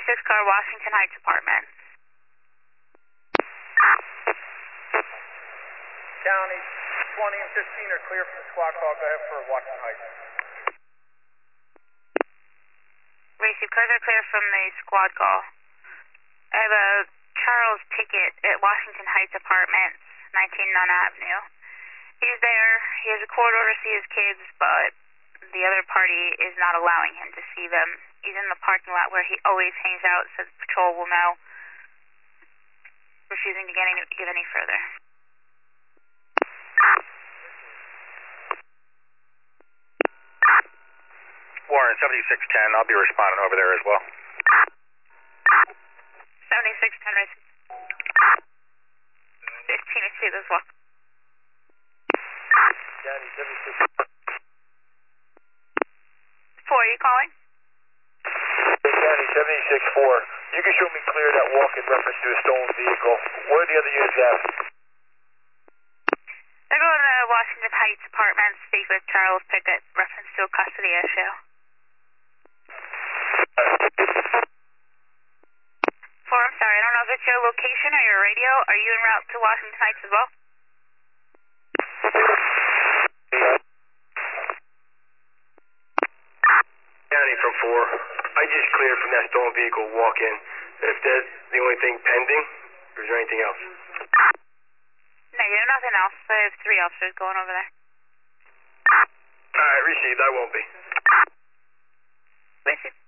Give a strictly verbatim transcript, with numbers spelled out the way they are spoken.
seventy-six car, Washington Heights Apartments. County twenty and fifteen are clear from the squad car. Go ahead for Washington Heights. Receive, cars are clear from the squad call. I have a Charles Pickett at Washington Heights Apartments, nineteen Nunn Avenue. He's there. He has a court order to see his kids, but the other party is not allowing him to see them. He's in the parking lot where he always hangs out, so the patrol will know. Refusing to get any, give any further. Warren, seventy-six ten, I'll be responding over there as well. seventy-six ten, right. fifteen received as well. County seventy-six. Four, are you calling? County seventy-six four. You can show me clear that walk in reference to a stolen vehicle. Where are the other units at? They're going to Washington Heights Apartments, speak with Charles Pickett, reference to a custody issue. Four, I'm sorry, I don't know if it's your location or your radio. Are you en route to Washington Heights as well? County from four. I just cleared from that stolen vehicle walk-in. If that's the only thing pending, or is there anything else? Negative, nothing else. I have three officers going over there. Alright, received. I won't be. Received.